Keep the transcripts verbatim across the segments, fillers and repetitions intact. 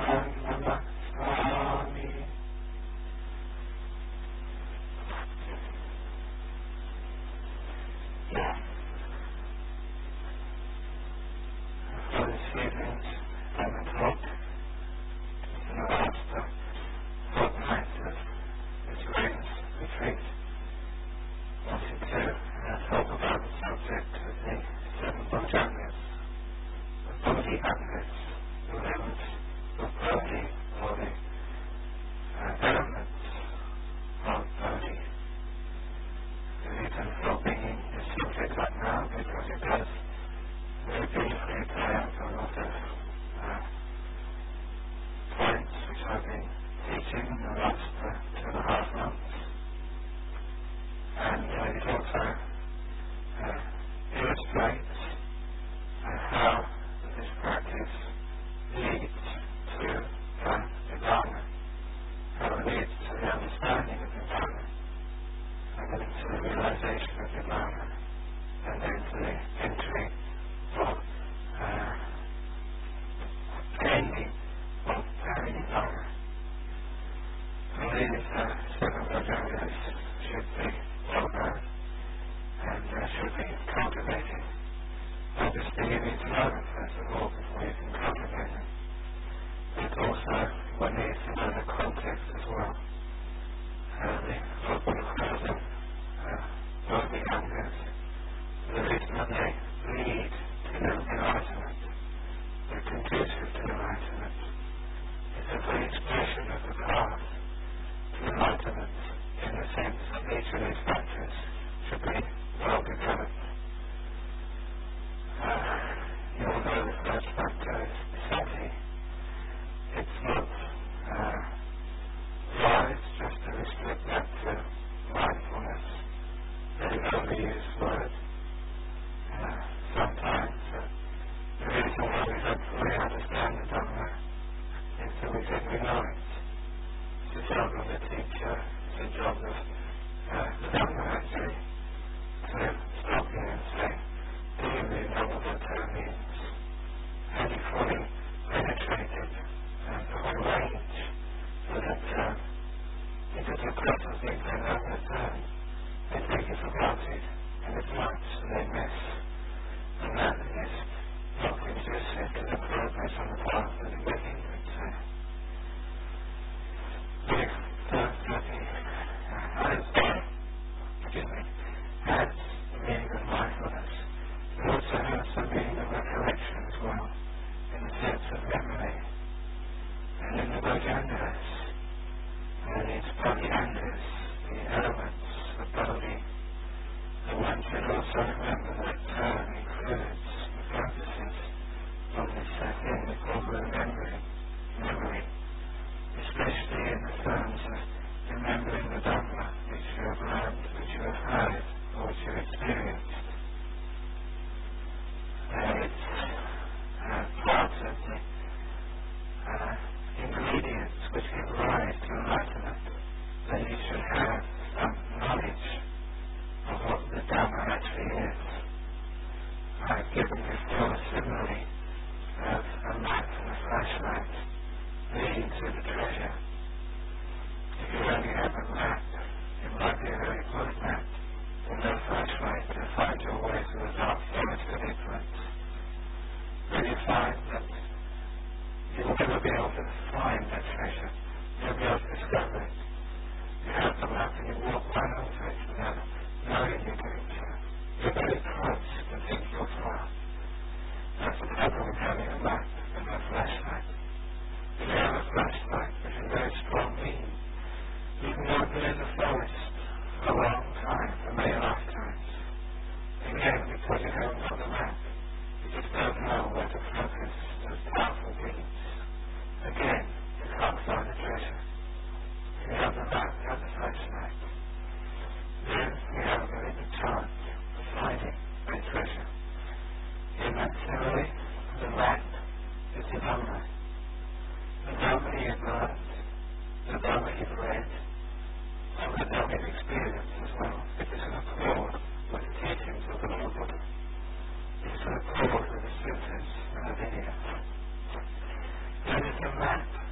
There is a map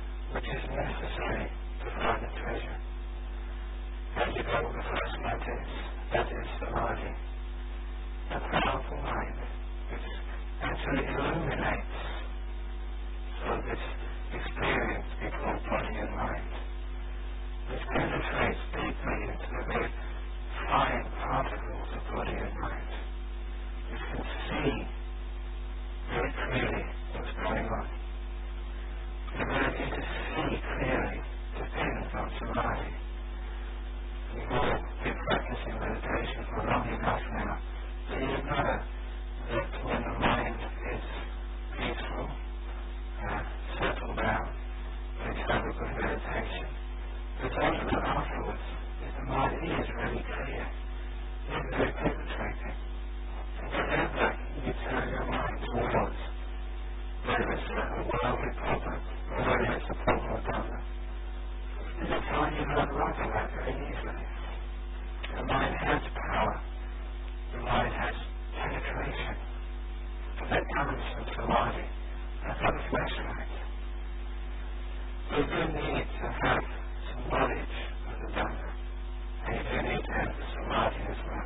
necessary to find the treasure. As you go, the first light is, that is samadhi, a powerful mind which actually illuminates. So this experience we call body and mind, which penetrates deeply into the very fine particles of body and mind. You can see very clearly what's going on. The ability to see clearly depends on samadhi. We've all been practicing meditation for long enough now, so you know that when the mind is peaceful, uh, settled down, when you have a good meditation, the result of it afterwards is the mind is really clear, it's very penetrating. And whenever you turn your mind towards whether it's a worldly problem or whether it's a problem of Dhamma, you'll find you can unlock that very easily. The mind has power. The mind has penetration. That comes from samadhi. That's how the flesh right. So you do need to have some knowledge of the Dhamma. And you do need to have the samadhi as well.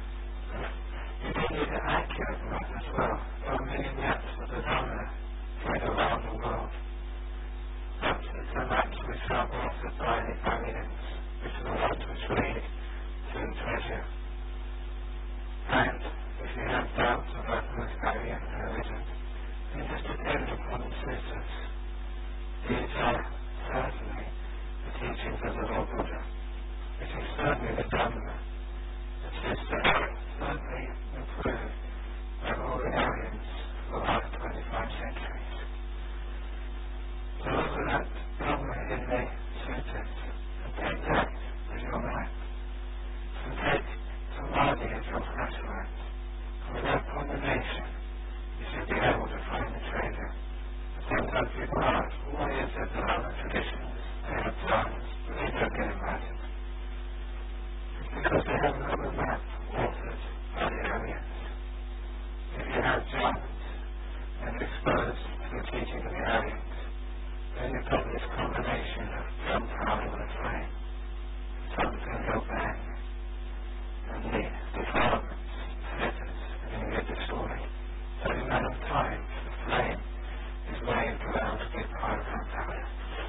You do need an accurate map as well. There are many maps of the Dhamma spread around the world. Maps which are maps which are authored by the Aryans, which are the ones which lead to treasure. And if you have doubts about the Aryan religion, you just depend upon the sutras. These are certainly the teachings of the Lord Buddha, which is certainly the Dhamma, which is certainly improved by all the Aryans for the last twenty-five centuries. So look at that Dhamma in the sutras and take that as your map. And take samadhi as your flashlight. And with that combination, you should be able to find the treasure. Sometimes people ask, why is it that other traditions, they have signs, but they don't get invited? It's because they haven't got the map authored by the Aryans. If you have Johns and exposed to the teaching of the Aryans, then you've got this combination of gunpowder with a flame. Something's going to go bang. And the defilements, fetters, are going to get destroyed. So the amount of time the flame is waiting for them to get part of gunpowder.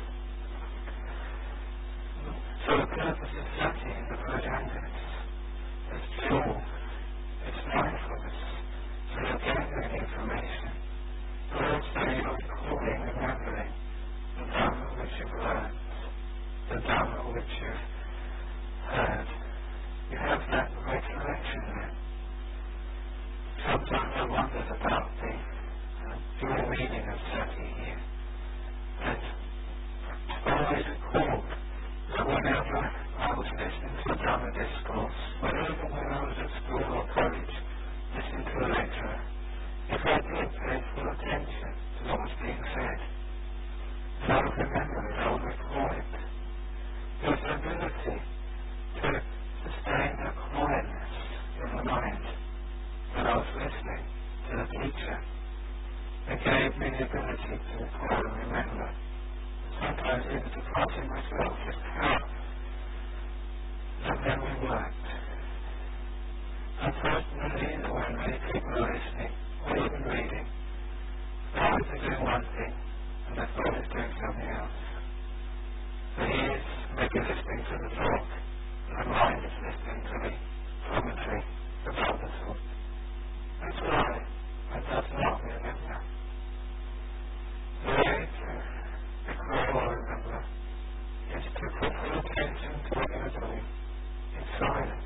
So the purpose of sati in the Bojjhangas is fuel, it's mindfulness. So you're gathering information, but also you're recalling, remembering the Dhamma which you've learned, the Dhamma which you've heard. You have that recollection then. Sometimes I wondered about the uh, dual meaning of sati here. That I always recalled that whenever I was listening to a Dhamma discourse, whenever when I was at school or college, listening to a lecturer, if I did pay full attention to what was being said, then I would remember it, I would recall it. There was an ability to sustain a quietness in the mind when I was listening to the teacher. It gave me the ability to recall and remember. Sometimes even surprising myself just how that memory worked. And personally, when many people are listening or even reading, their eyes are doing one thing and their thought is doing something else. The ears may be listening to the talk, the mind is listening to the commentary about the thought. That's why I does not remember. The way to recall or remember is to put full attention to what you're doing in silence.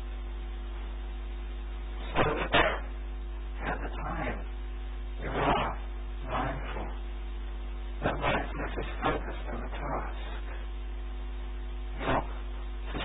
So that at the time you are mindful, that mindfulness is focused on the task, not to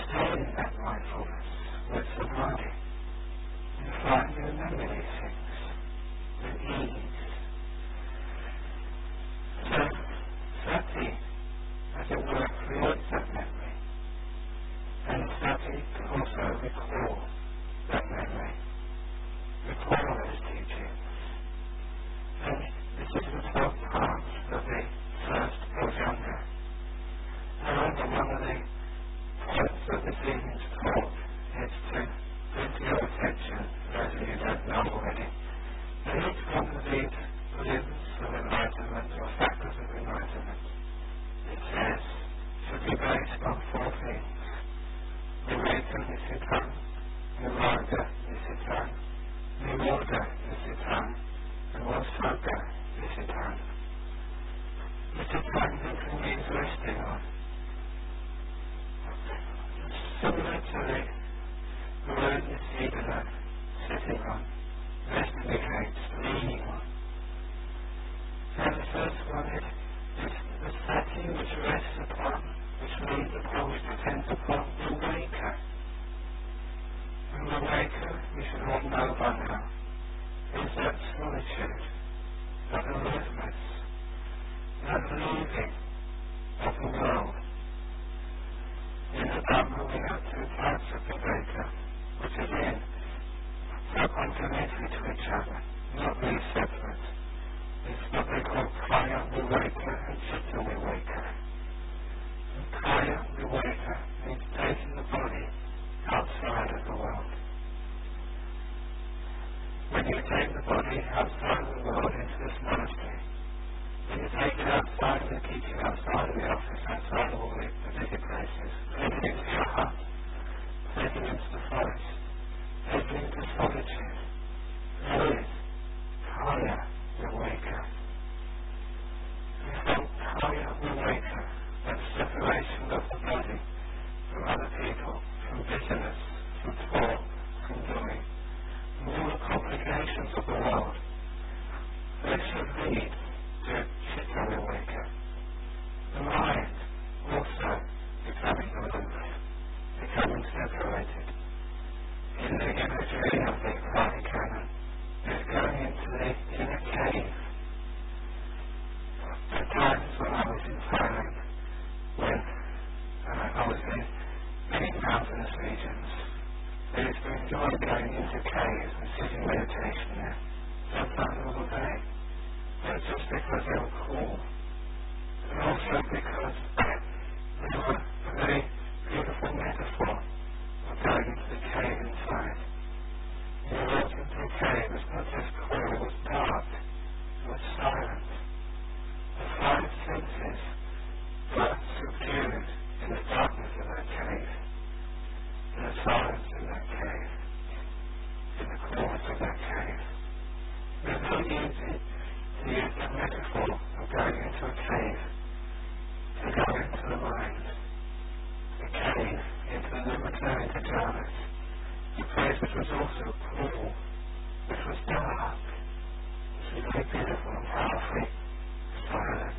enjoy going into caves and sitting meditation there, sometimes all day. Not just because they were cool, but also because they were a very beautiful metaphor of going into the cave inside. When you walked into a cave, it was not just cool, it was dark, it was silent. The five senses were subdued in the darkness of that cave, in the silence of that cave, in the coolness of that cave. It was very easy to use that metaphor of going into a cave, to go into the mind, the cave, into the libertarian jhanas, a place which was also cool, which was dark, which was very beautiful and powerfully silent.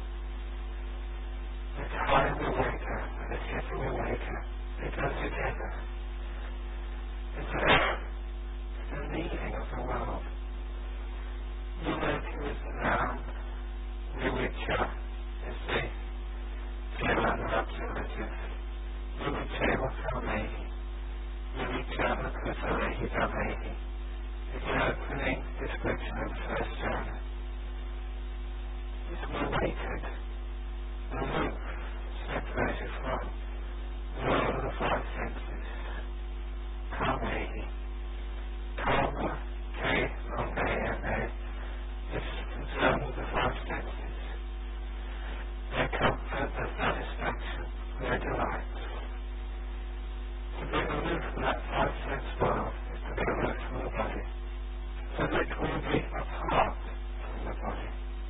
The time awaker and the getting awaker, they go together. It's a, it's a leaving of the world. Unity is the noun, Nivicca is the Tirana observative, Nivicca Kamehi, Nivicca Kusalehi Damehi is the opening description of the first jhana. It's awakened, aloof, separated from the world of the five senses. Kamehi, Kama, K, Longa, M, is concerned with the five senses. Their comfort, their satisfaction, their delight. To be aloof from that five sense world is to be aloof from the body. To literally be apart from the body.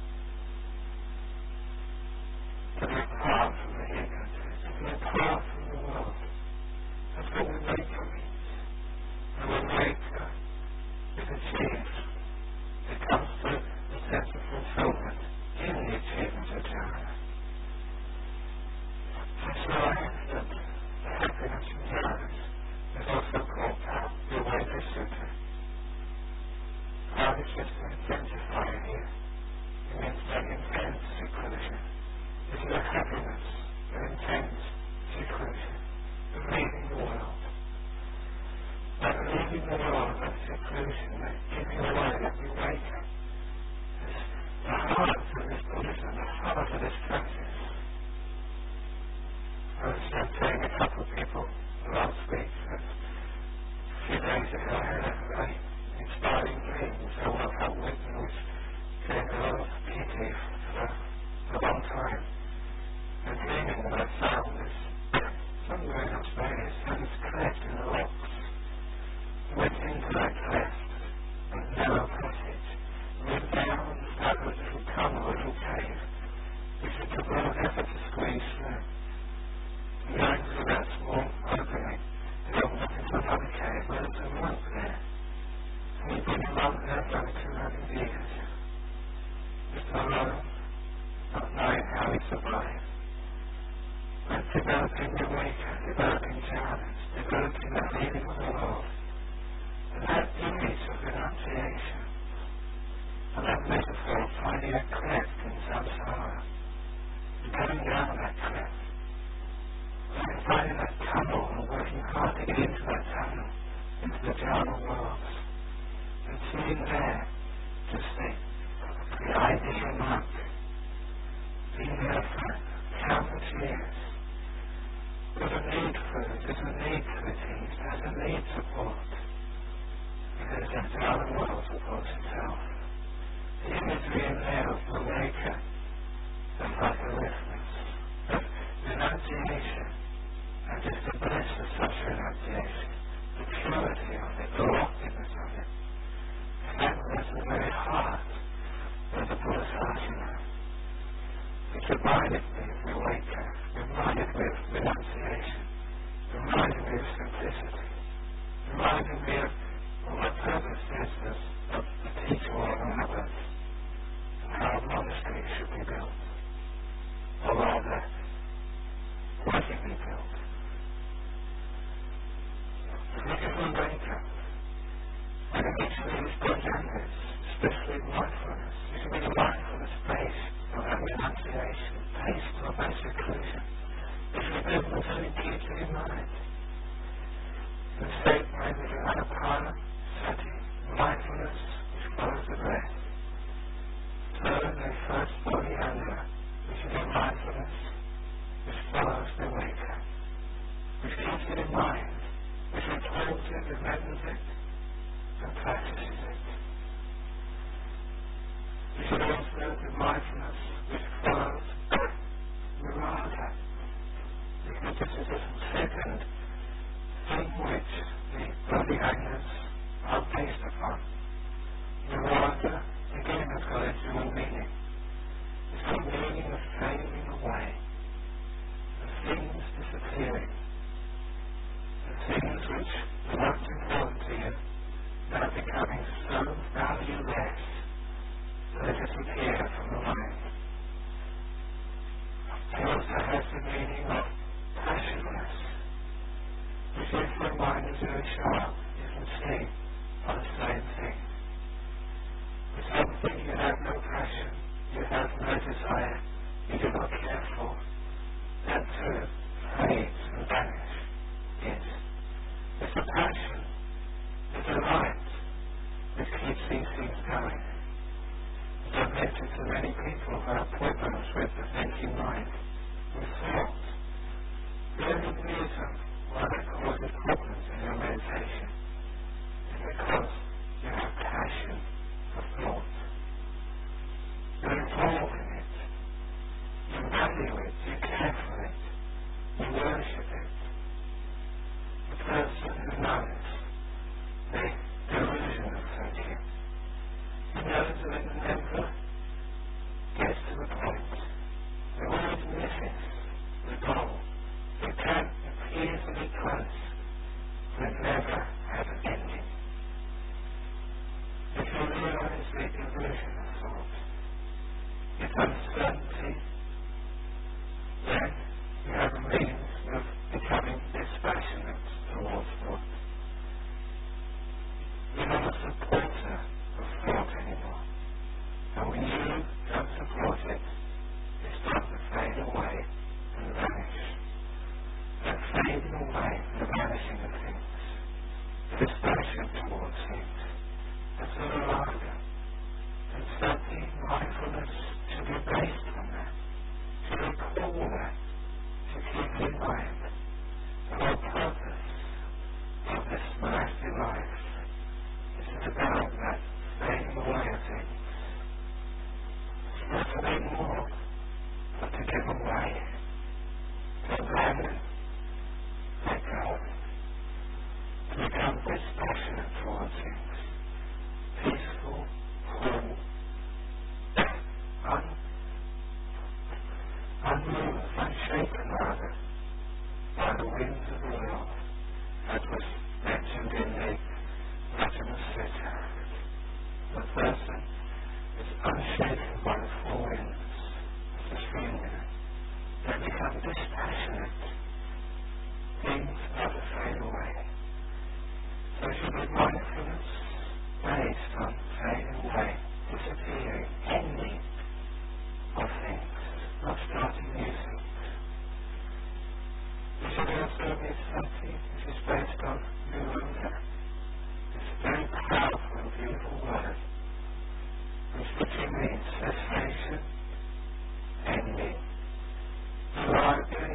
To be apart from the ego. To be apart from the world. That's what the maker means. And the maker is achieved. It comes to the sense of fulfillment in the achievement of jhana. That's why that the happiness in jhanas is also called the Veda Sutta. How is just to intensify here. It means that intense seclusion. It's the happiness, the intense seclusion, the leaving the world. That leaving the world, that seclusion, that giving away, that awakening. The heart of this Buddhism, the heart of this practice. I was uh, telling a couple of people last week that a few days ago I had a very inspiring dream, which I woke up with and was feeling a lot of pity for a long time. The dreaming that I found was somewhere in Australia, so this cleft in the rocks. I went into that cleft, a narrow passage, went down and started a little tunnel, a little cave, which it took a lot of effort to squeeze through. And going through that small opening, it opened up into another cave where there was a monk there. And he'd been a monk there for over two hundred years. Just alone, not knowing how he survived. But developing the waker, developing jhanas, developing that leaving of the world. And that image of renunciation, and that metaphor of finding a cleft in samsara, and going down that cleft, and finding that tunnel and working hard to get into that tunnel, into the jhana worlds, and seeing there just the, the ideal monk, being there for countless years. There's a need for it, there's a need for it, there's a need support. Because that jhana world supports itself. The imagery in there of the maker, of like a reference, of renunciation, and just the bliss of such renunciation, the purity of it, the loftiness of it. That was the very heart of the Bodhisattva, which reminded me of the waker, reminded me of renunciation, reminded me of simplicity, reminded me of well, my purpose is as of the teacher or another, and how a monastery should be built, or rather, what should be built. So look at one later, and in each of these bhajanas, especially mindfulness, you should be the mindfulness based on that renunciation, based on that seclusion, which reveals what's only deeply in mind. The state mind is anapana, sati, mindfulness, which follows the breath. So the first body under, which is in mindfulness, which follows the waker, which keeps it in mind, which recalls it, remembers it, and practices it. Which is also the mindfulness, which follows the raga, because this is a second thing which the body angles are based upon. The raga, again, has got a dual meaning. It's the meaning of fading away, of things disappearing, the things which were once important to you now becoming so valueless that they disappear from the mind. It also has the meaning of passionless, which if the mind is very sharp, you can see are the same thing. For something you have no passion, you have no desire, you do not care for, that too fades and vanishes. Yes, it's the passion, the delight, which keeps these things going. As I've mentioned to many people who have problems with the thinking mind, with thought, the only reason why that causes problems in your meditation is because you have passion for thought. You're involved in it. You value it. You care for it. You worship it. The person who knows the delusion of thinking, he knows that it never gets to the point. It always misses the goal. It can appear to be close, but it never has an ending. If you realize the illusion of thought, its uncertainty, then you have a means of becoming dispassionate towards thought. You're not a supporter of thought anymore. And when you don't support it, it starts to fade away and vanish. That fading away and the vanishing of things, dispassion towards things, that's a raga. And sati, mindfulness, should be based on that, should recall that, should keep it in mind. The whole purpose of this monastic life is to develop that fading away of things. It's not to make more, but to give away, to abandon, let go, to become dispassionate towards things, peaceful, cool, un, unmoved, unshaken rather, by the winds of the world, as was mentioned in the Rajana Sutta. The person is unshaken by the four winds of the stream. They become dispassionate. Things start to fade away. So it should be mindfulness based on fading away, disappearing, ending of things, not starting new things. It should also be sati, which is based on nirodha. It's a very powerful and beautiful word, which literally means cessation, ending. Raga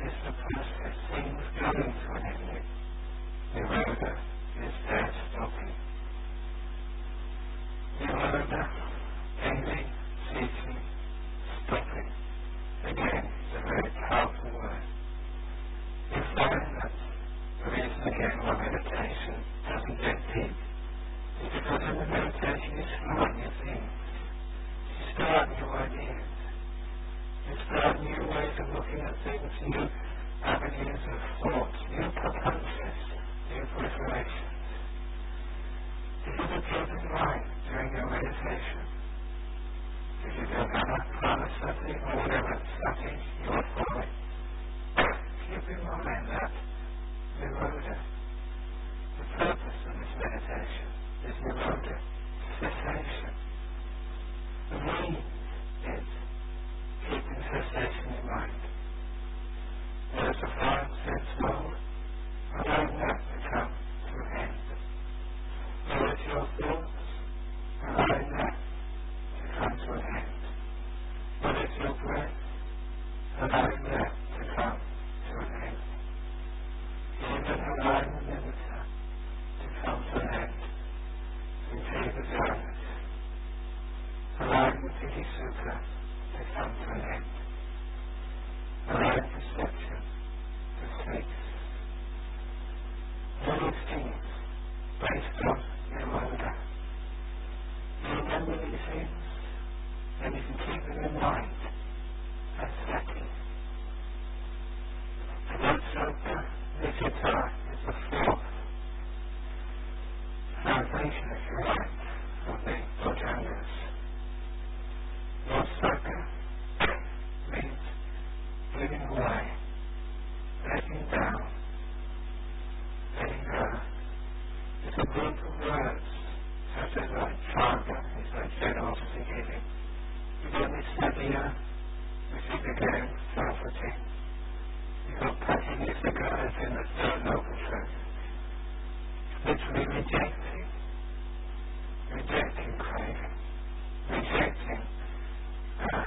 Sugata is in the third noble truth. Literally rejecting, rejecting craving, rejecting uh,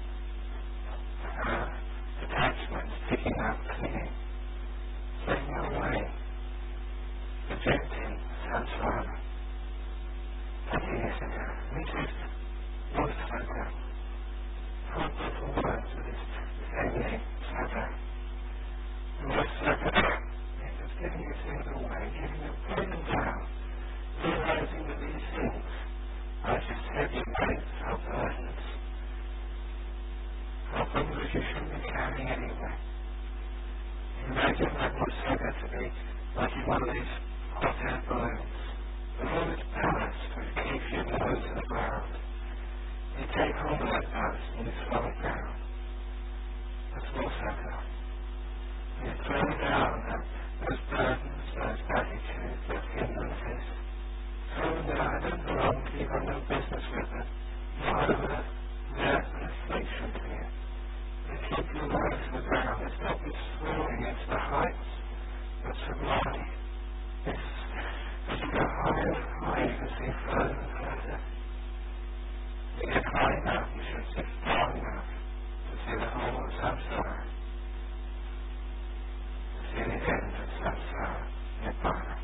uh, attachments, picking up, clinging, saying no way, rejecting samsara. Thirty years ago, which is was Saga. Four beautiful words of this same name, Saga. The word Saga is just giving yourself away, giving it, putting them down, realizing that these things are just heavy weights or burdens, or things which you shouldn't be carrying anyway. Imagine that word Saga to be like in one of these hot air balloons. With all its ballast which keeps your nose to the ground. You take hold of that ballast and you slow it down. That's more Saga. You throw down that, those burdens, those attitudes, those hindrances. Throw them down. I don't belong to you. You've got no business with them. Not over their affliction to you. You keep your nose to the ground. It's not you soaring into the heights of samadhi. It's as you go higher and higher, you can see further and further. You get high enough, you should see far enough to see the whole of samsara, to see the end of samsara, nibbana.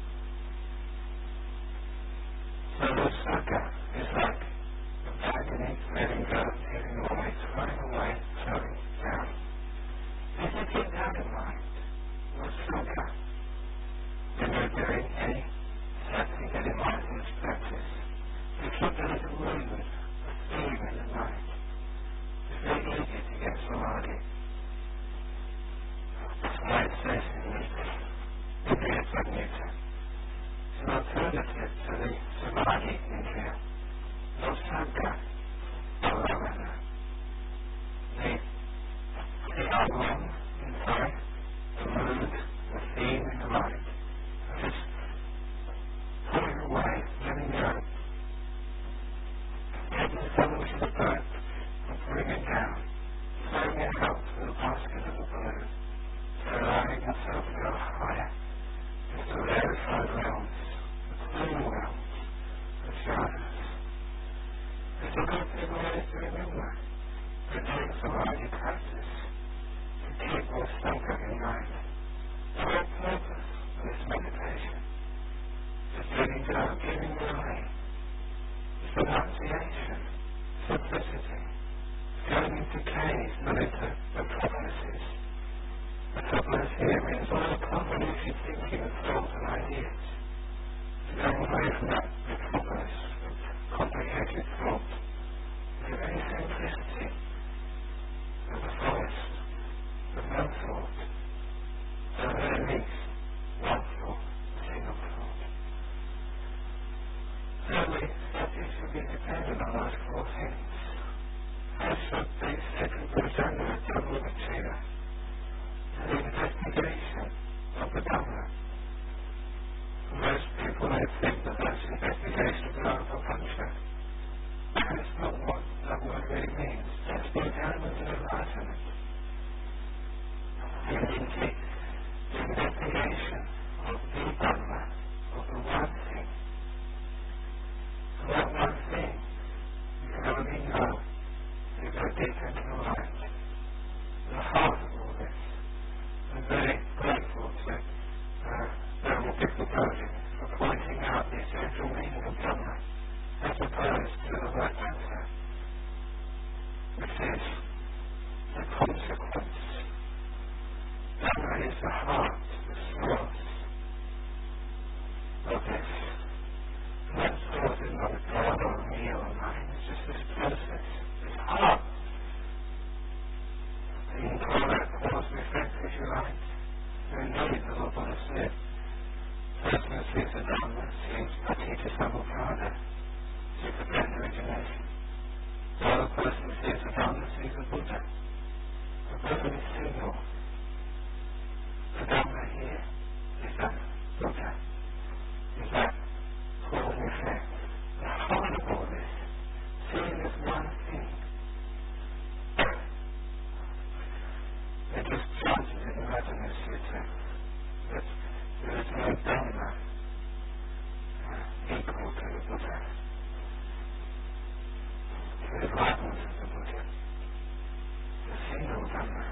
So the Saga is like agony, letting go, giving away, throwing away, throwing down. If you keep that in mind, what's Saga? When you're doing any setting, any mindfulness practice, you keep there as a mood, a theme in the mind. It's very easy to get samadhi. That's why it says in Nita, Indriya Samyutta. It's an alternative to the samadhi Indriya. No Saga, no Ramana. The, the outline inside, the mood, the theme in the mind. Just pulling away, letting go. Taking something which is a bird and putting it down, throwing it out to the basket of the balloon, so allowing yourself to go higher into the rarefied realms, the clean realms of jhanas. It's a good thing always to remember that doing samadhi practice to keep more Saga in mind. The whole purpose this meditation is letting go, giving away. It's renunciation, simplicity, going into caves, not into metropolises. Metropolis here means all the convoluted thinking and thoughts and ideas. It's going away from that metropolis of complicated thought to the very simplicity of the forest, of no thought, so there meets one thought, a single thought. Thirdly, sati should be dependent on those four things. First should be second Bhujanga, double Vicheda, the investigation of the Dhamma. Most people may think that that's investigation of the Anapapancha. That's not what that word really means. That's the element of enlightenment. You need to the investigation of the Dhamma, of the one thing. And that one thing, you can only know if you go deep into the mind. The heart of all this. I'm very grateful to uh, Venerable Bhikkhu Bodhi for pointing out the essential meaning of Dhamma as opposed to the word answer, which is the consequence. Dhamma is the heart, the source of this. And that source is not a God or a me or a mind, it's just this process, this heart. So you can call that cause and effect if you like. And indeed, the Lord Buddha said, person who sees the Dhamma sees Patita Samuppada, sees the grand origination. While the person who sees the Dhamma sees the Buddha. The Buddha is single. The Dhamma here is that Buddha, is that cause and effect. The heart of all this, seeing as one thing. It just chances in the Radhana Sutta concept that there is no Dhamma uh, equal to the Buddha, to the enlightenment of the Buddha, the single Dhamma.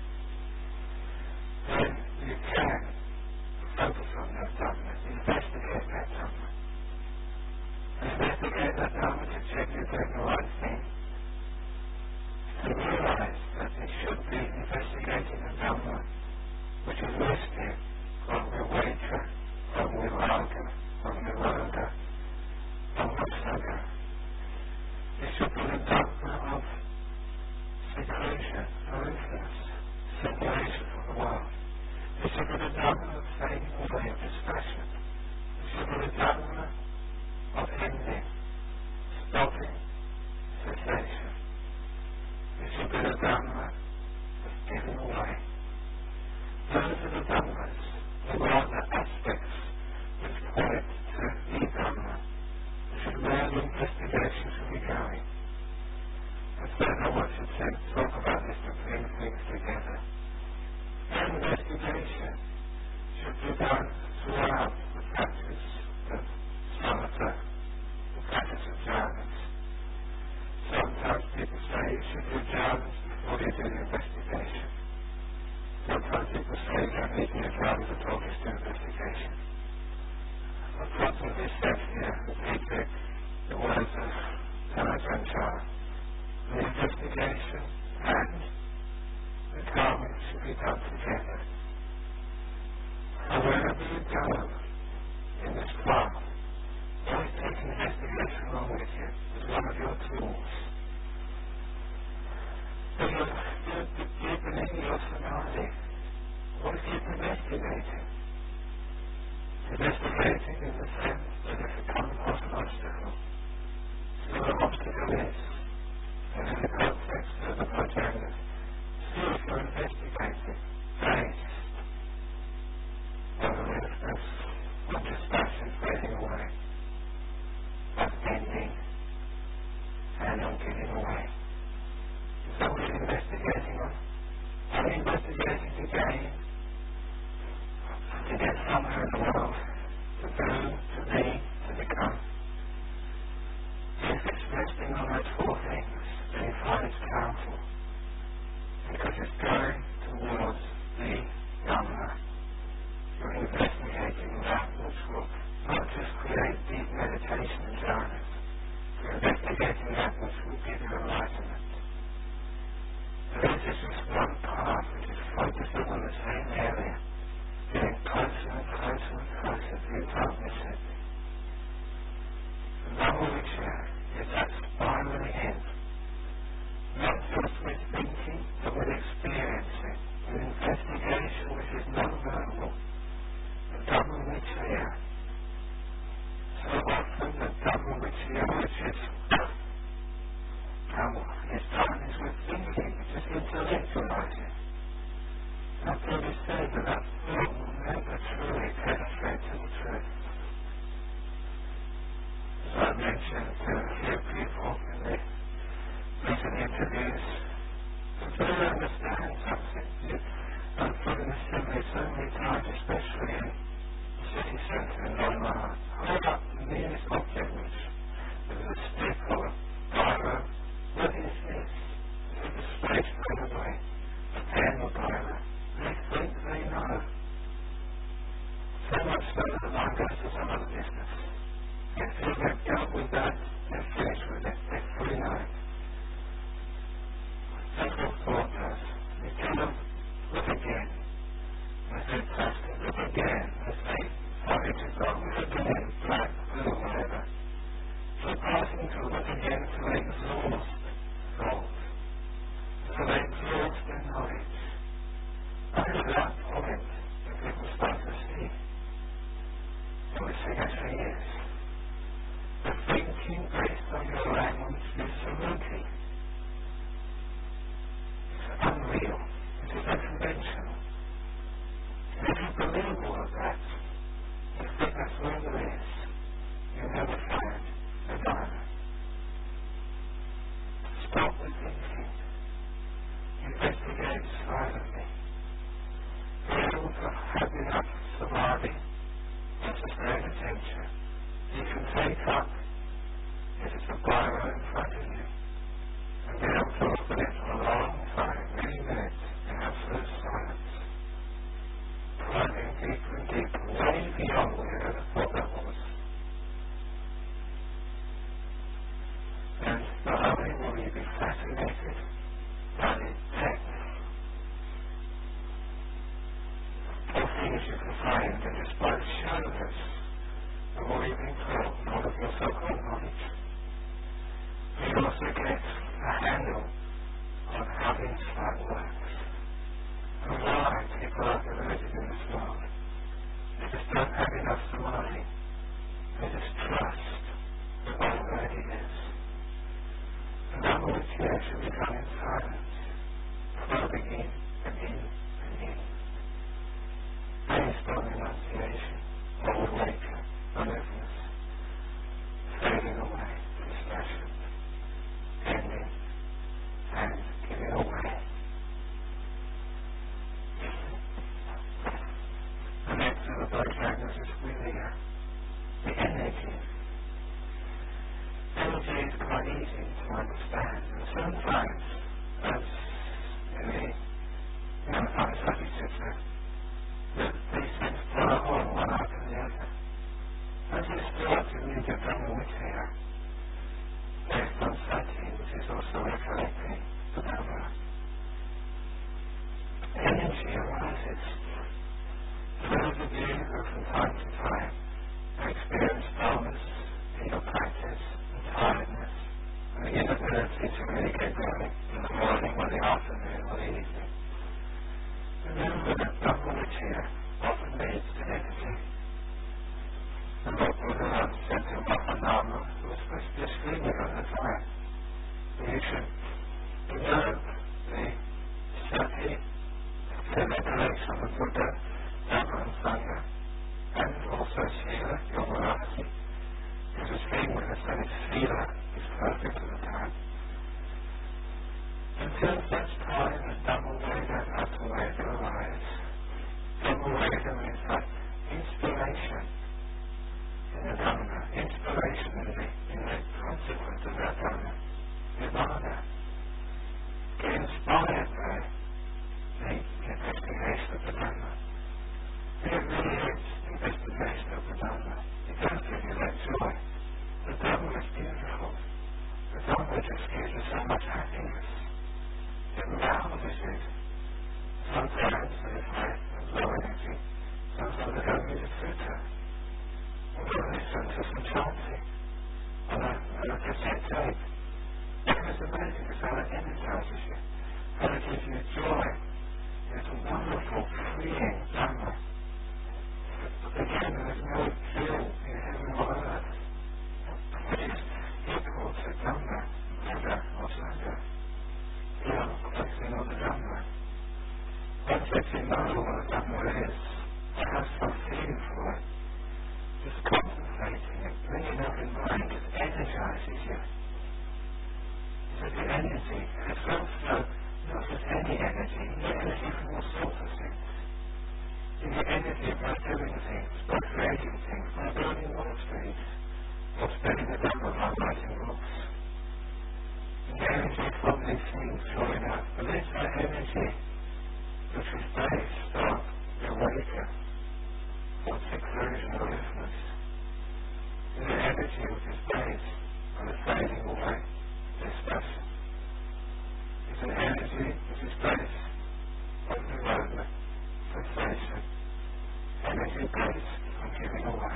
Then you can focus on that Dhamma, investigate that Dhamma, investigate that Dhamma to check you're doing the right thing, to realize that it should be investigating the Dhamma which is listed from Viveka, from Viraga, from Nirodha, from Vasaga. It should be the Dhamma of seclusion, aloofness, separation from the world. It should be the Dhamma of fading away of distraction. It should be the Dhamma of ending, stopping, cessation. It should be the Dhamma of giving away. Those are the Dhammas, the other aspects which point to the Dhamma, which is where the investigation should be going. And so I want to talk about this and bring things together. The investigation should be done throughout the practice of samatha, the practice of jhanas. Sometimes people say you should do jhanas before you do the investigation. Sometimes people say you don't need to do jhanas at all, just do investigation. Approximately says here, repeating the words of Tanajanchara, the investigation and the karma should be done together. So wherever you go in this path, always take investigation along with you as one of your tools. So you're, you're deepening your samadhi. What is keep investigating? Investigating in the sense that if you come across an obstacle, see what the obstacle is, and in the context of the Bojjhanga, see if you're investigating taste, aloofness, or distraction fading away, of ending, and on giving away. Is that what you're investigating on? Are you investigating to gain, to get somewhere in the world, to do, to be, to become? If it's resting on those four things, then you find it's powerful, because it's going towards the Dhamma. You're investigating that which will not just create deep meditation and jhanas, you're investigating that which will give you enlightenment. There is just one path which is focusing on the same area, getting closer and closer and closer to you can't miss it. The Dhamma-vichaya is that spiraling in, not just with thinking, but with experiencing, with investigation which is non-verbal. The Dhamma-vichaya. So often the Dhamma-vichaya which is how his time is with thinking, which is intellectualizing. How can we say that that thought will never truly penetrate to the truth? As I mentioned to a few people in the recent interviews, to really understand something. I've put in the assembly so many times, especially in the city centre in Myanmar, hold up the nearest object which there was a stick or a biro. What is this? It's a display straight away, a pen or biro. They think they know. So much so that the mind goes to some other business. If they get dealt with that, they're finished with it. They fully know it. That's what thought does. You tell them, look again. I said, Pastor, look again. I say, five inches long, look again, black, blue, whatever. Keep asking to look again until they exhaust thought, until they exhaust their knowledge. Only at that point do people start to see. They would see actually is. as you can find, and despite shallowness of all you've been taught, and all of your so-called knowledge, you also get a handle on how the insight works, and why people are deluded in this world. They just don't have enough samadhi. They just trust that all already is. And that will should be done in silence, probing in and in and in. Based on renunciation, or awaken, alertness, fading away, distraction, ending, and giving away. The next of the Bojjhanas is Virya, the energy. Energy is quite easy to understand, and sometimes, as in the Anapanasati Sutta, that these things follow on one after the other. As you start to read your Brahma-Vichaya, based on Sati, which is also recollecting the Dhamma, energy arises. For those of you who from time to time experience dullness in your practice, and tiredness, and the inability to really get going in the morning or the afternoon or the evening, remember that Brahma-Vichaya often leads to energy. And what Buddha said to Mahanama was supposed to just read it on the time. You should develop the sati, the recollection of Buddha, Dhamma and Sangha, and also Sila, your morality. Because it's being with us, and its Sila is perfect at the time. Until such time as Dhamma-Veda and Attha-Veda arise. Dhamma-Veda means that inspiration in the Dhamma, inspiration in the, in the consequence of that Dhamma, Nirvana. Get inspired by the investigation of the Dhamma. It really is investigation of the Dhamma. It does give you that joy. The Dhamma is beautiful. The Dhamma just gives you so much happiness. It rouses it. Sometimes they find low energy. Sometimes they don't need a sutta. Or they listen to some chanting on a, on a cassette tape. It's amazing because how it energizes you. How it gives you joy. It's a wonderful, freeing Dhamma. Again, there's no feel in heaven or earth which is equal to Dhamma, Buddha, or Sangha. You know, focusing on the Dhamma. Once that you know what a Dhamma is, and have some feeling for it, just contemplating it, bringing it up in mind, it energizes you. So the energy, it's also not just any energy, you get energy from all sorts of things. You get energy by doing things, by creating things, by building monasteries, or spreading the Dhamma by writing books. You get energy from these things flowing out. But it's that energy which is based on the awaken, or seclusion or isthmus. It's the energy which is based on the fading away, dispersion. It's an energy which is based on development, sensation, energy based on giving away.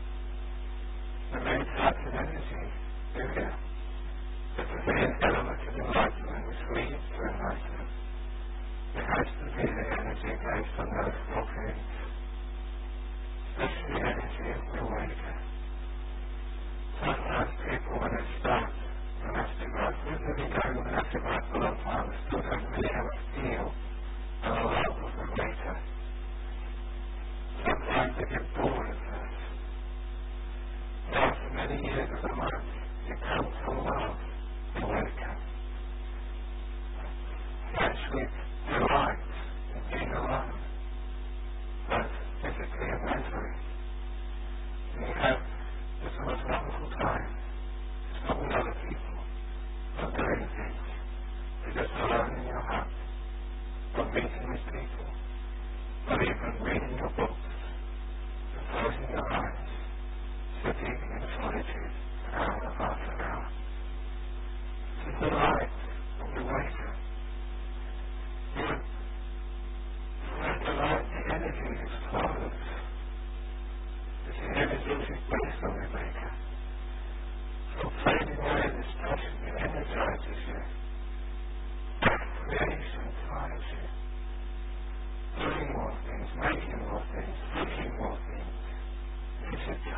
The main types of energy are here. There's a main element of enlightenment which leads to enlightenment. It has to be the energy based on those four things, especially the energy of the awakener. Sometimes people, when they start monastic life, when they've been going monastic life for a long time, they still don't really have a feel and a love of the greater. Sometimes they get bored at first. But after many years of the monk, you come to love the awakener. You actually delight in being alone, both physically and mentally. And you have just the most wonderful time. It's not with other people, not doing things. You're just alone in your heart, not meeting with people, not even reading your books, and closing your eyes, sitting in solitude, hour after hour. It's a delight of the awakener. You that delight, the energy is flowing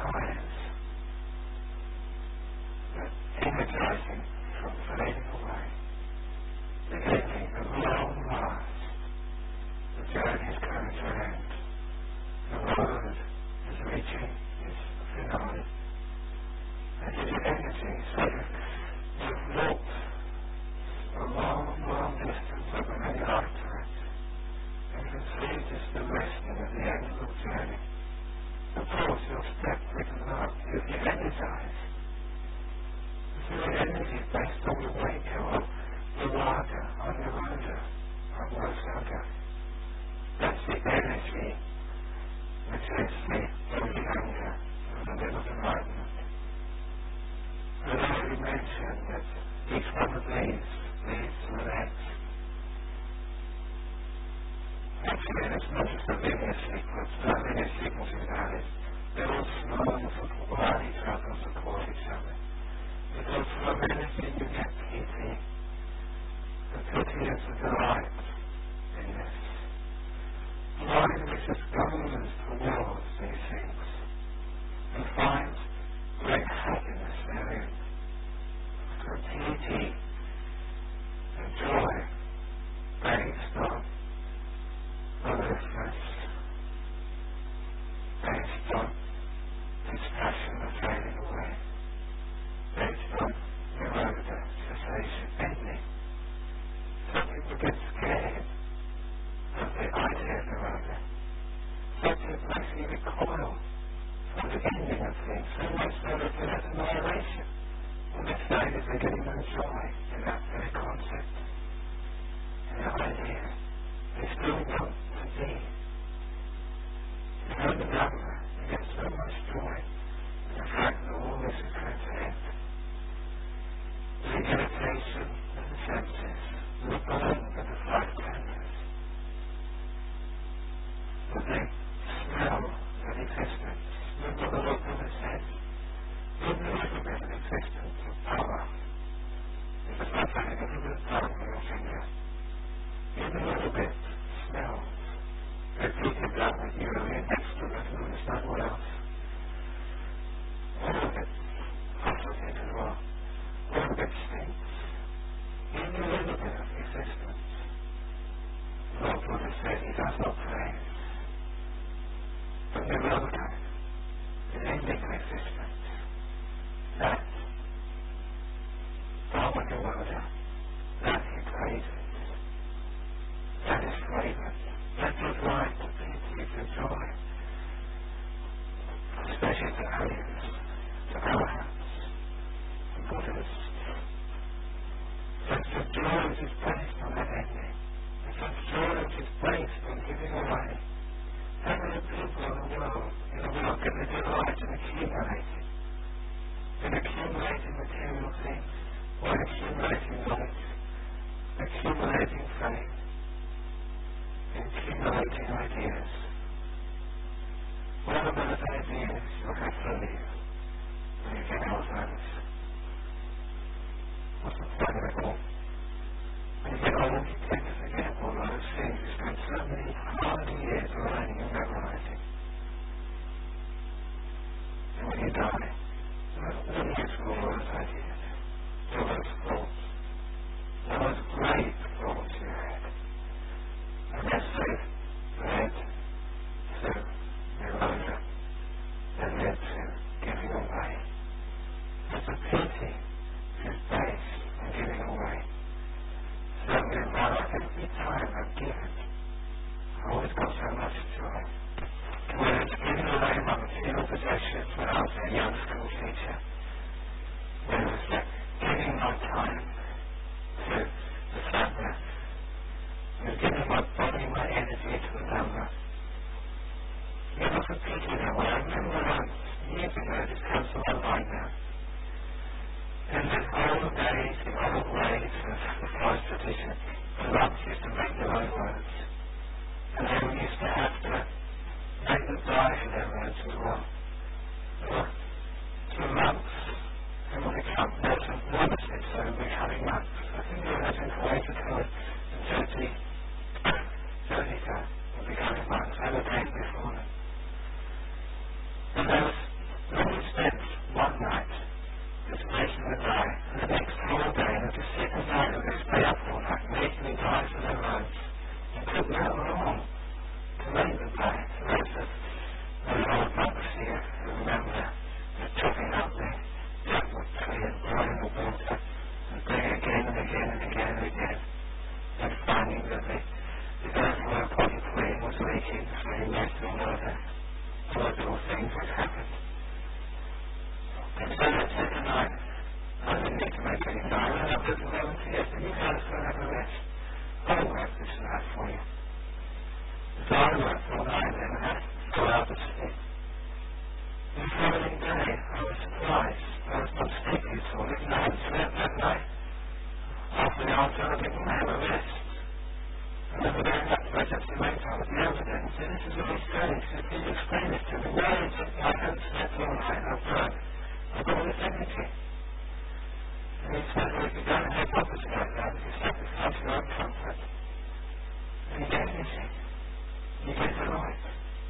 fires that energizing from fading away, beginning the long last. The journey is coming to an end. The road is reaching its finale. And its energy, so you've walked a long, long distance over many lifetimes. And you can see just the resting at the end of the journey. Of course, your step quickens up. You're energized. So the energy is based on the weight of the water on the road of Rosaga. That's the energy which is the holy anger of the little enlightenment. And I already mentioned that each one of these leads to the next. Actually, it's not just a linear sequence. That linear sequence is valid. They're all small little while each other support each other. Because from energy you get pity. The pity is the delight in this. Mind which just goes towards these things and finds great happiness therein. So pity and joy based on aloofness, based on distraction and fading away, based on nirodha, cessation, ending. Some people get scared of the idea of nirodha. Some people actually recoil from the ending of things, so much so that there's annihilation. What they're saying is they're getting no joy in that very concept, in that idea. They still want to be. You know the Dhamma, you get so much joy in the fact that all this is going to end. The irritation of the senses, the burden of the five senses, the big smell of existence, the look of the sense, even a little bit of existence of power. It's just like having a little bit of power on your finger. Even a little bit smells. Repeated that with you and extra but you understand what else. All of it complicated as well. All of it stinks. Even a little bit of existence. Lord Buddha said he does not praise. But nirodha, the ending of existence, that Dhamma nirodha, that he praises. That is fragrance. That gives life to pity, to joy. Especially to Aryas, to Arahants, to Buddhists. Such a joy which is based on that ending. And such joy which is based on giving away. How many people in the world, in the world get the delight in accumulating? In accumulating material things, or accumulating knowledge, accumulating faith, accumulating ideas. One of those ideas you'll have to leave when you get Alzheimer's. What's the point of it all? When you get old, you tend to forget all those things. You spend so many hard years learning and memorizing. And when you die, what use for all those ideas? All those thoughts? All those great thoughts you had? And that's it led to nirodha, that led to giving away. There's a pity which is based on giving away. So in life, every time I've given, I've always got so much joy. Whether it's giving away my material possessions when I was a young school teacher, whether it's like giving my time to the Sangha, and giving my body, my energy to the Dhamma. You know, for pity that way. I remember once, years ago, this comes to my mind now. In the old days, the old ways of the forest tradition, the monks used to make their own words. And they used to have to make them die for their words as well. So, to monks, who will become merchant monastics, so becoming monks. I think there has been quite a time in Turkey. Jyotika will become monks. They were days before them. And those So I worked all night then and had four hours of sleep. And the following day, I was surprised. I was not sleepy at all, even though I hadn't slept that night. After the answer, I didn't have a rest. I remember going back to my deputy mentor with the evidence, and said, this is really strange. He said, can you explain this to me? Why is it I haven't slept all night? I've got, I've got all this energy. And he said, well, if you don't have opposite like that, if you sacrifice your own comfort, then you get energy. You get the light.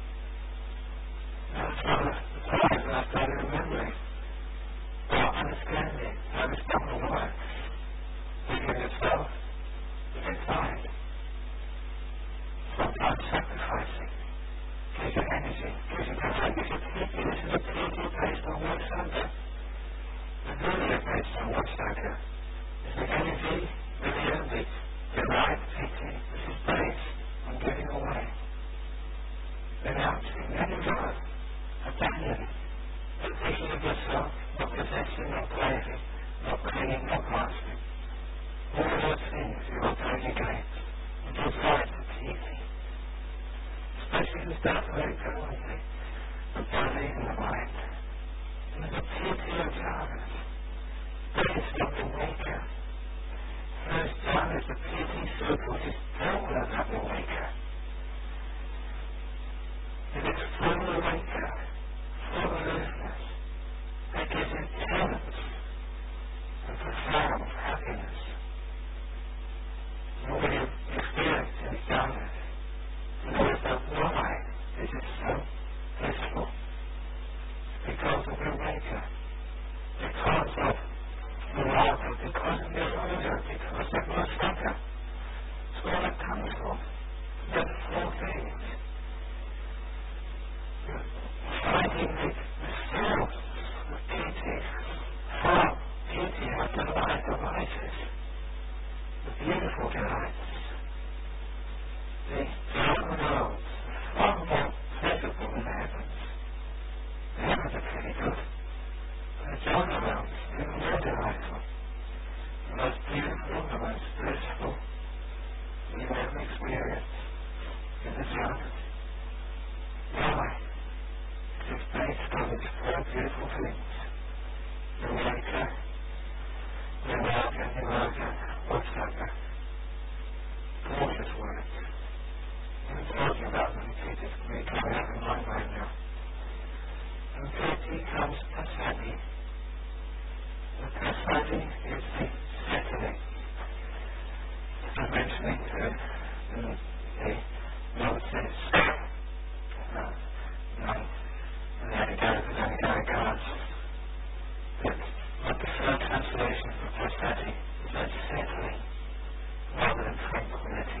And that's one of the times when I started remembering about understanding how this bubble works. Thinking yourself, you get tired. Sometimes sacrificing gives you energy, gives you comfort, gives you pity. This is a pity based on what's under. The video based on what's under is the energy, the reality, the right pity. This is based on giving away. Renouncing, letting go, abandoning, not thinking of yourself, not possessing, not craving, not clinging, not grasping. All of those things you will turn against and give light to pity. Especially if you start to let go of the, the body and the mind. And the pity of others. That is not the waker. First John is the pity circle, is dealt with that the waker. If it's full of waker, full of aloofness, that gives intense and profound happiness. And what you've experienced in darkness, you know yourself, why is it so blissful? Because of your waker, because of the love, because of your order, because of your sucker. That's where that comes from. Those four things. Finding the, the source of beauty, from beauty of delight arises, the beautiful delights, the eternal worlds, far more pleasurable than the heavens. The heavens are pretty good, but the eternal worlds are even more delightful, the most beautiful, the most blissful you ever experience in the jhana. Why? It's based on these four beautiful things. The waker, the raga, the raga, osaka. Gorgeous words. I'm talking about them, it's coming out in my mind now. And piti comes pasadi. The pasadi is the settling. I'm mentioning to the, the notices, uh, no, and then it goes, and then it goes, goes. But my preferred translation for pasadi is like settling, rather than tranquility.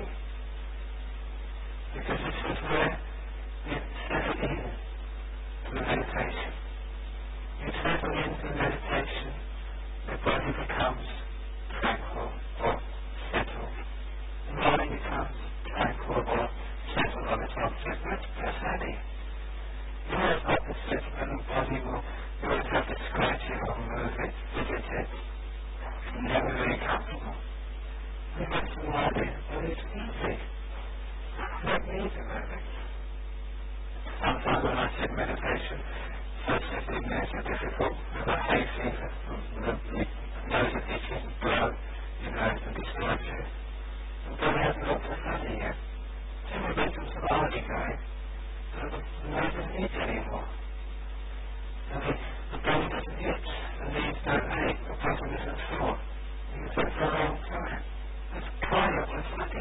Because this is where you settle in to the meditation. You settle into the meditation, the body becomes tranquil or settled. The body becomes tranquil or settled on its object. That's pasadi. You always have to sit and the body will, you always have to scratch it or move it, visit it. It's never very comfortable. And that's why it's easy. You don't need to move it. Sometimes when I sit meditation, first fifteen minutes are difficult. I've got hay fever, the nose is itching, blow, your nose can disturb you. The body hasn't got pasadi yet. So we get some samadhi going. The nose doesn't itch anymore. And the, the body doesn't itch, the knees don't ache, the bottom isn't sore. You can sit for a long time. That's kaya pasadi.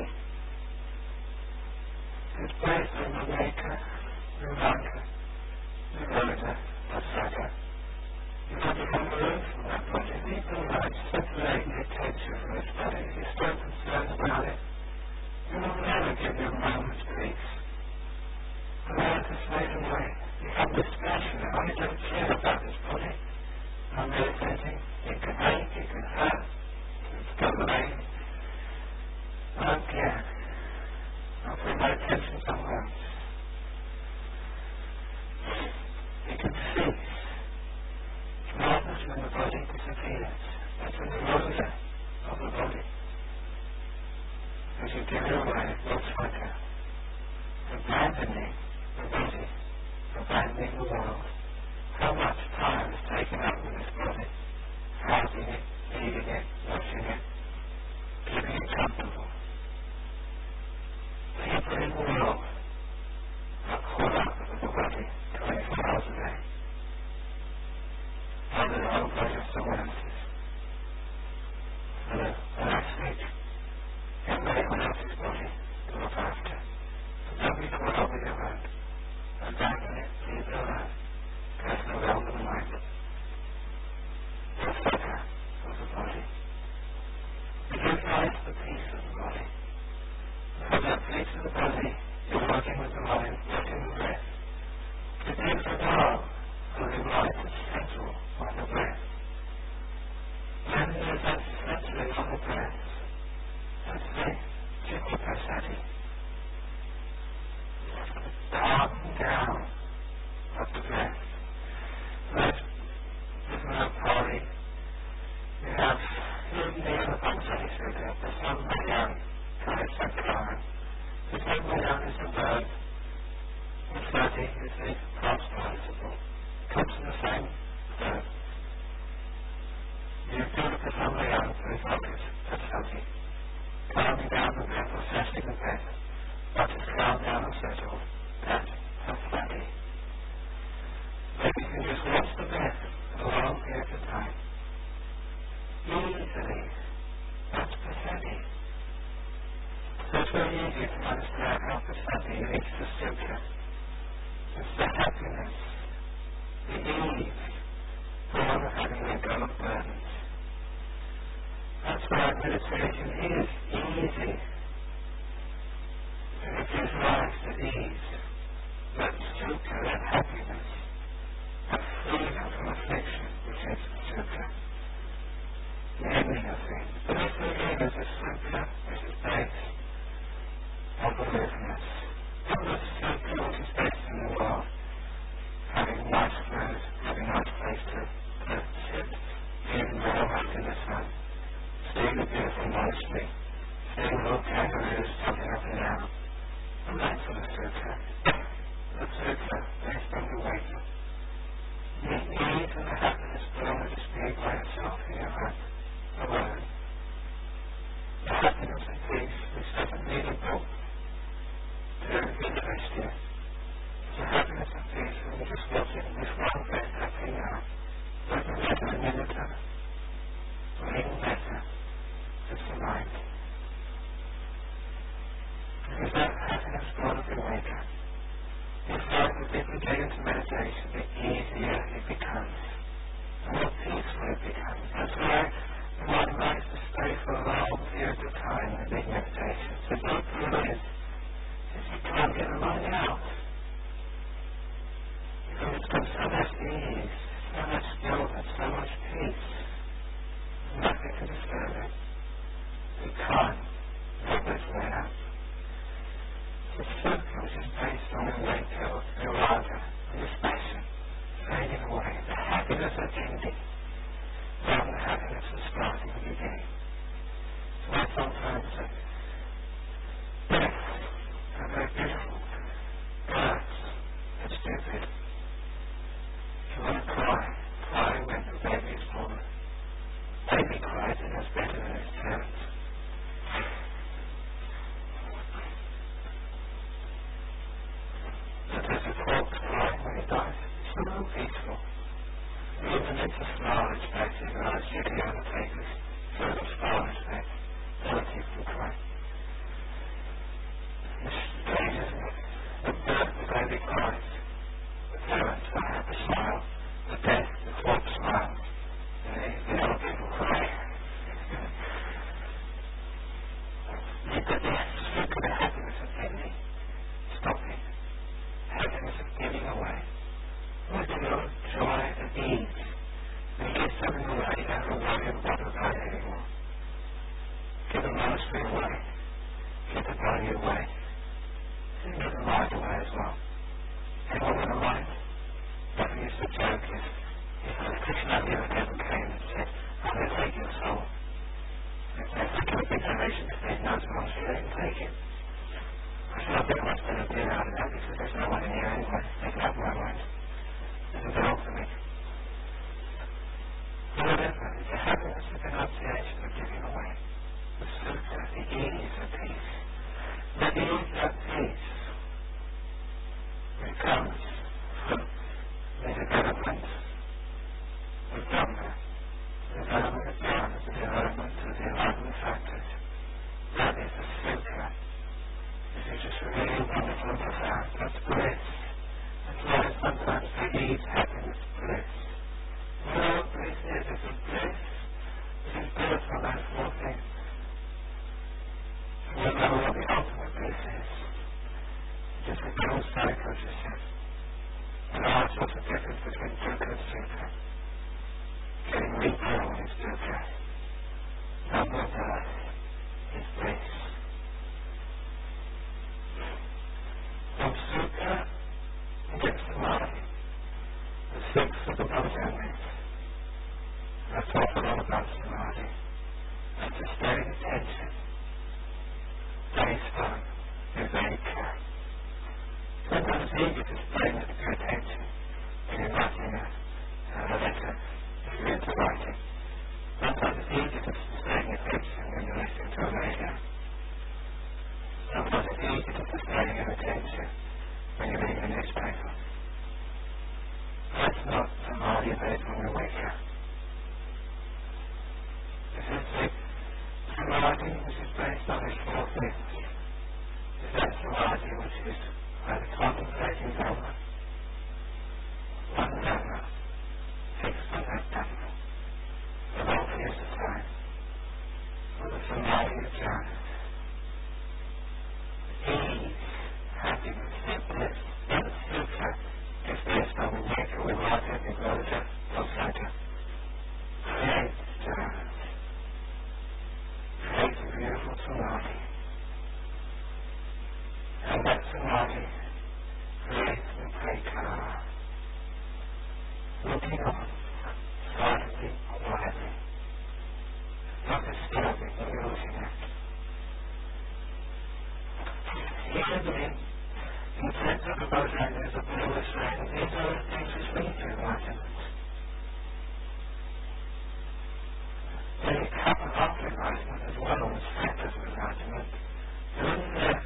It's based on the waker, the raga, the roda, the saga. You can't become aloof from that body. Leave the light, separate the attention from this body. If you're still concerned about it, you will never give your moment's peace. Allow it to fade away. You have this passion. I don't care about this body. I'm meditating. It can ache, it can hurt, it's got pain. I don't care. I'll put my attention somewhere else. abandoning the body, abandoning the world. How much time is taken up with this body, housing it, feeding it, washing it, keeping it comfortable. People in the world are caught up with the body twenty-four hours a day. Under their own pleasures to awarenesses. For the last week, they have anyone else's body to look after. So don't be caught up with your own. Abandon it, leave it alone. There's no realm of the mind. The center of the body. Utilize the peace of the body. From that peace of the body, you're working with the mind, working the breath. It takes a while for the mind to settle on the breath. When there's that settling on the breath, that's the Chitta-Passaddhi. Calm down of the breath. Like with Mahapari, you have hidden the Anapanasati Sutta, the Sammayam, Kaya-Sankara. The Sammayam is the verb, the Sati is the past participle. Comes from the same verb. You do the Sammayam very focus, that's Sati. Calming down the breath or settling the breath. What is calm down or settled, that, that's Sati. Then you can just watch the breath for a long period of time. Easily. That's Passaddhi. So it's very easy to understand how Passaddhi links to Sukha. It's the happiness, the ease, born of having let go of burdens. That's why meditation is easy. And it gives rise to ease. That Sukha, that happiness, that freedom from affliction, which is Sukha. The ending of things. But this again is a Sukha which is based on awareness. Not the Sukha which is based in the world. Having nice food, having a nice place to, to sit, feeling well out in the sun, seeing the beautiful monastery, seeing little kangaroos jumping up and down. And that sort of Sukha. The Sukha based on the waking. The ease and the happiness belong to just being by yourself in your heart, alone. The happiness and peace which doesn't need a book to interest you. It's a happiness and peace when you're just watching this one breath happening now. Doesn't matter a minute, or even better, just the mind. Because that happiness born of the waker. You find that if you get into meditation, the easier it becomes, the more peaceful it becomes. That's why one likes to stay for a long period of time in big meditation. So don't realize that you can't get the mind out. Because it's got so much ease, so much stillness, so much peace. There's nothing to disturb it. You can't let this way out. The Sukha which is based on the nature of viraga, dispassion, fading away, the happiness of ending, rather than the happiness of starting and beginning. So I sometimes say, death, are very beautiful, birds, are stupid. If you want to cry, cry when the baby is born. Baby cries and it's better than its parents. But there's a corpse crying when he dies. It's so peaceful. Even if it's a small respect, you know, it's usually undertakers. So it's a small respect. Other people cry. It's strange, isn't it? The birth, the baby cries. The parents don't have to smile. The death, the corpse smiles. And the, the other people cry. You've got the Sukha, the happiness of ending, stopping. Happiness of giving away. With your joy and ease. When you give something away, you don't have to worry about it. comes from the development of Dhamma, the development of jhana, the development of the enlightenment factors. That is a sukha. This is just really wonderful and profound. That's bliss. That's why sometimes we need happiness, bliss. Well, bliss is, it's a bliss which is built on those four things. So we'll know what the ultimate bliss is. Just a dual side consciousness. And ask what's the difference between dukkha and sukha. Getting reborn is dukkha. No more birth is bliss. From sukha, you get samadhi. The six of the Bodhisattvas. I've talked a lot about samadhi. That's a state of attention based on viveka. Sometimes it's easy to stay with your attention when you're writing a, a letter, if you're into writing. Sometimes it's easy to sustain your attention when you're listening to a radio. Sometimes it's easy to sustain your attention when you're reading a newspaper. That's not samadhi based on viveka. This is the samadhi which is based on these four things. Is that samadhi which is either contemplating Dhamma, one Dhamma, fixed on that Dhamma, for long periods of time, or the samadhi of jhana. Ease, happiness, bliss, that sukha is based on viveka, viveka, nirodha, dosata. Create jhana. Create a beautiful samadhi. And that samadhi creates upekkha, looking on, silently, quietly, not disturbing what you're looking at. Here the intent of the Bodhisattvas of the Buddha saying, these are the things which lead to enlightenment. They come after enlightenment as well as factors of enlightenment. There isn't there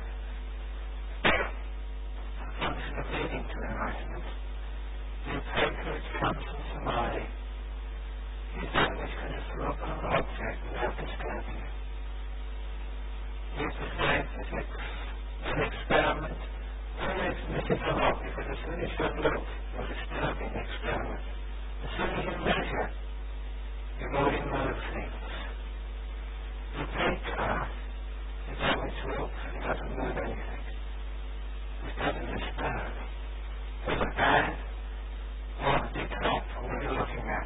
function of leading to enlightenment. The upekkha which comes from samadhi is that which can just look on an object without disturbing it. It's the same physics, an experiment. Well, it's missing a lot because as soon as you look, you're disturbing the experiment. As soon as you measure, you're moving those things. The upekkha is that which looks and doesn't move anything. It doesn't disturb. Doesn't add or detract from what you're looking at.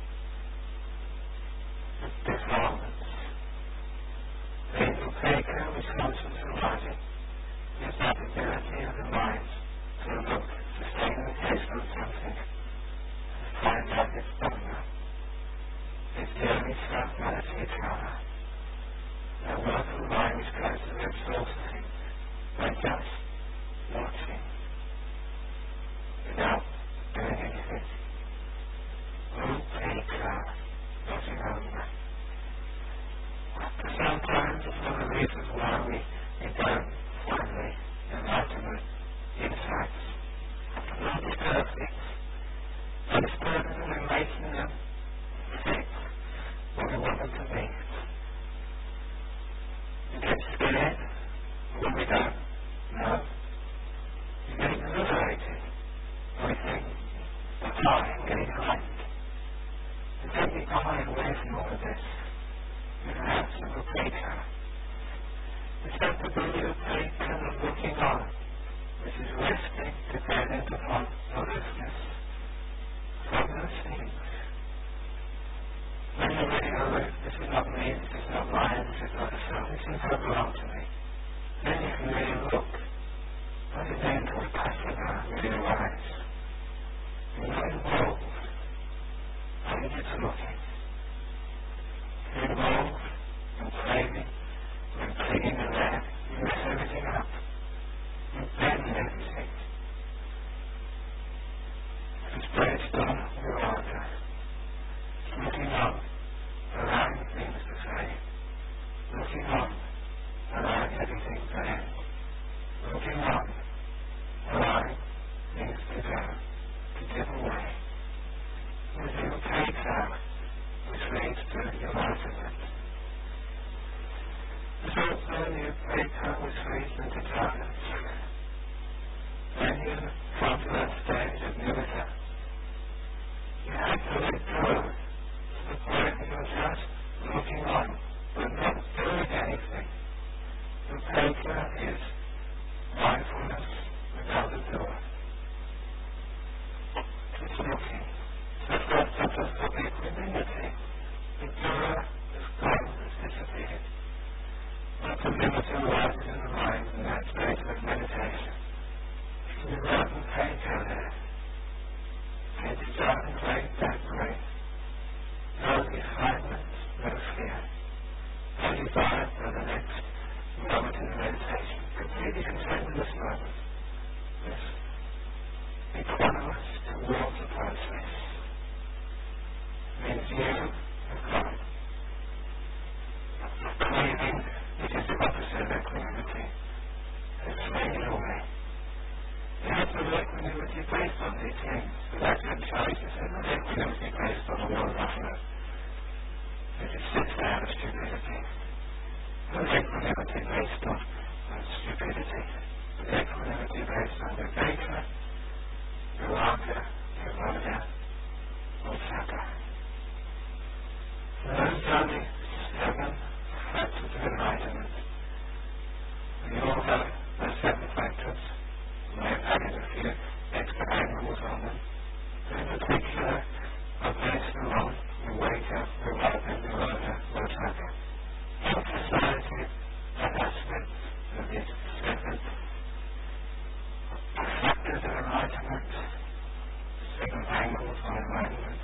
It dissolves. The upekkha which comes from samadhi is that ability of the mind to look, sustain the taste of something, and find out its dhamma. It's the only self-meditation. That wonderful mind which goes to absorb things by just watching without doing anything. Upekkha, watching only. Sometimes it's one of the reasons why we, we don't find the enlightenment insights. We don't disturb things. We disturb them and we're making them fit what we want them to be. You get scared when we don't know. You get exhilarated when we think, the eye, I'm getting heightened. To take the eye away from all of this, you have some upekkha. It's that ability of upekkha of looking on, which is resting dependent upon noticeness from those things. When you really know that this is not me, this is not mine, this is not a self, this does not belong to me, then you can really look what is then called vipassana really arise. You're not involved, only just looking. You're involved in craving, in clinging to that, you mess everything up. You bend everything. It's based on your order. Looking on, allowing things to fade. Looking on, allowing everything to end. Looking on, allowing you come to that stage of nirvana, you have to let go to the point that you're just looking on, but not doing anything. The paper is mindfulness without the doer. Just looking. Just got such a sort of equanimity. The doer is gone, is disappeared. Lots of limits arises in the mind in that space of meditation. You run and paint out there. Paint it dark and great, that great. No refinements, no fear. No desire for the next moment in the meditation. Completely content with this moment. This equanimous towards the process. Means you have gone. Craving, which is the opposite of equanimity, has faded away. You have to have equanimity based on these things. But that's good choice. It's not equanimity based on the world offer. It just sits there as stupidity. No equanimity based on, on stupidity. But equanimity based on viveka, viraga, nirodha, osaka. Those are the seven factors of enlightenment. We all have those seven factors. We may have added a few extra angles on them. But in particular, are based on viveka, viraga, nirodha, osaka. Emphasizing that aspect of these seven factors of enlightenment, seven angles on enlightenment.